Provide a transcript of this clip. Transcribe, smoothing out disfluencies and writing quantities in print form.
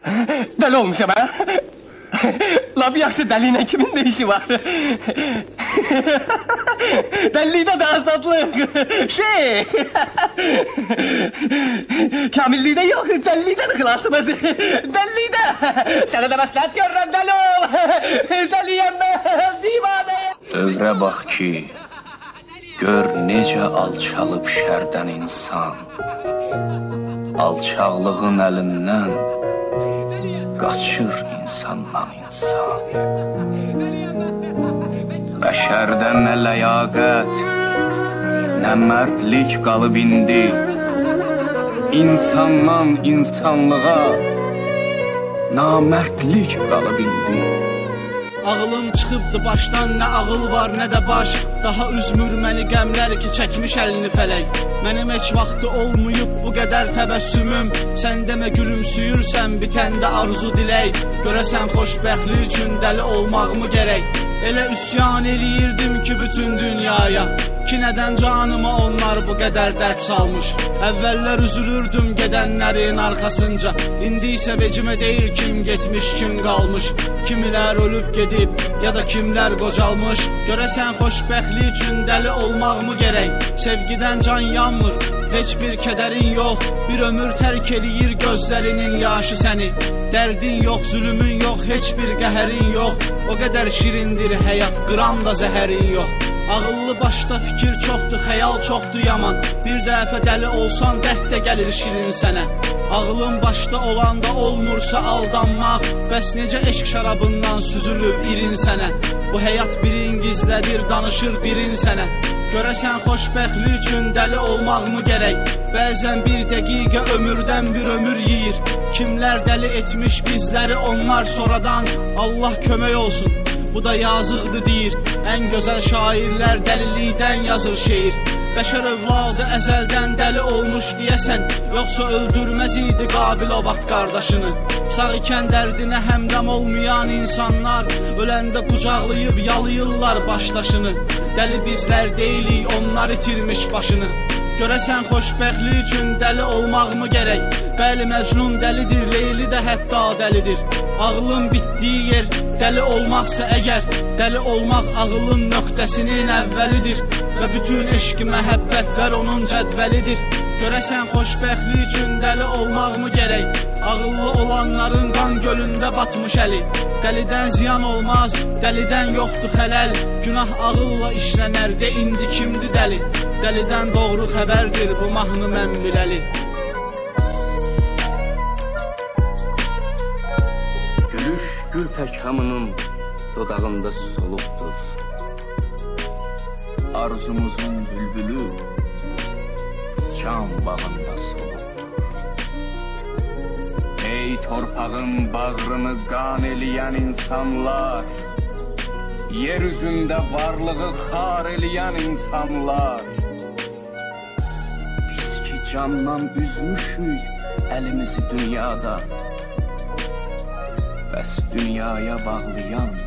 Dəli olmuşam, hə? Lab yaxşı dəliylə kimin də işi var? Dəllikdə də azadlıq, Kamillikdə yox, dəllikdə də xilasımız. Dəllikdə, sənə də məsləhət görürəm, dəli ol. Dəliyəm mən, divanəyəm. Dövrə bax ki, gör necə alçalıb şərdən insan. Alçaqlığın əlindən qaçır insandan insan. Bəşərdən nə ləyaqət, nə mərdlik qalıb indi. İnsandan insanlığa namərdlik qalıb indi. Ağlım çıxıbdı başdan, nə ağıl var, nə də baş. Daha üzmür məni qəmlər ki, çəkmiş əlini fələk. Mənim heç vaxtı olmayıb bu qədər təbəssümüm. Sən demə gülümsüyürsən, bitəndə arzu dilək. Görəsən xoşbəxtlik üçün dəli olmağımı gərək. Elə üsyan eləyirdim ki, bütün dünyaya. Ki nədən canıma onlar bu qədər dərd salmış. Əvvəllər üzülürdüm gedənlərin arxasınca. İndi isə vecimə deyir kim getmiş, kim qalmış. Kimilər ölüb gedib, ya da kimlər qocalmış. Görəsən xoşbəxtlik üçün dəli olmağımı gərək. Sevgidən can yanmır, heç bir kədərin yox. Bir ömür tərk eləyir gözlərinin yaşı səni. Dərdin yox, zülümün yox, heç bir qəhərin yox. O qədər şirindir həyat, qram da zəhərin yox. Ağıllı başda fikir çoxdur, xəyal çoxdur yaman. Bir dəfə dəli olsan dərd də gəlir şirin sənə. Ağlın başda olanda olmursa aldanmaq. Bəs necə eşq şarabından süzülüb irin sənə. Bu həyat birin gizlədir, danışır birin sənə. Görəsən xoşbəxtlik üçün dəli olmağımı gərək. Bəzən bir dəqiqə ömürdən bir ömür yeyir. Kimlər dəli etmiş bizləri onlar sonradan. Allah kömək olsun, bu da yazıqdır deyir. Ən gözəl şairlər dəlilikdən yazır şeir. Bəşər övladı əzəldən dəli olmuş deyəsən. Yoxsa öldürməz idi Qabil o vaxt qardaşını. Sağ ikən dərdinə həmdəm olmayan insanlar öləndə qucaqlayıb yalayırlar başdaşını. Dəli bizlər deyilik, onlar itirmiş başını. Görəsən xoşbəxtlik üçün dəli olmağımı gərək. Bəli Məcnun dəlidir, Leyli də hətta dəlidir. Ağlın bitdiyi yer dəli olmaqsa əgər. Dəli olmaq ağılın nöqtəsinin əvvəlidir. Və bütün eşq məhəbbətlər onun cədvəlidir. Görəsən xoşbəxtlik üçün dəli olmağımı gərək. Ağıllı olanların qan gölündə batmış əli. Dəlidən ziyan olmaz, dəlidən yoxdur xələl. Günah ağılla işlənər, de indi kimdir dəli. Dəlidən doğru xəbərdir bu mahnı mən biləli. Gülüş gül təkamının dodağında solubdur. Arzumuzun bülbülü can bağında solubdur. Ey torpağın bağrını qan eləyən insanlar, yer üzündə varlığı xar eləyən insanlar, biz ki candan üzmüşük əlimizi dünyada, bəs dünyaya bağlayan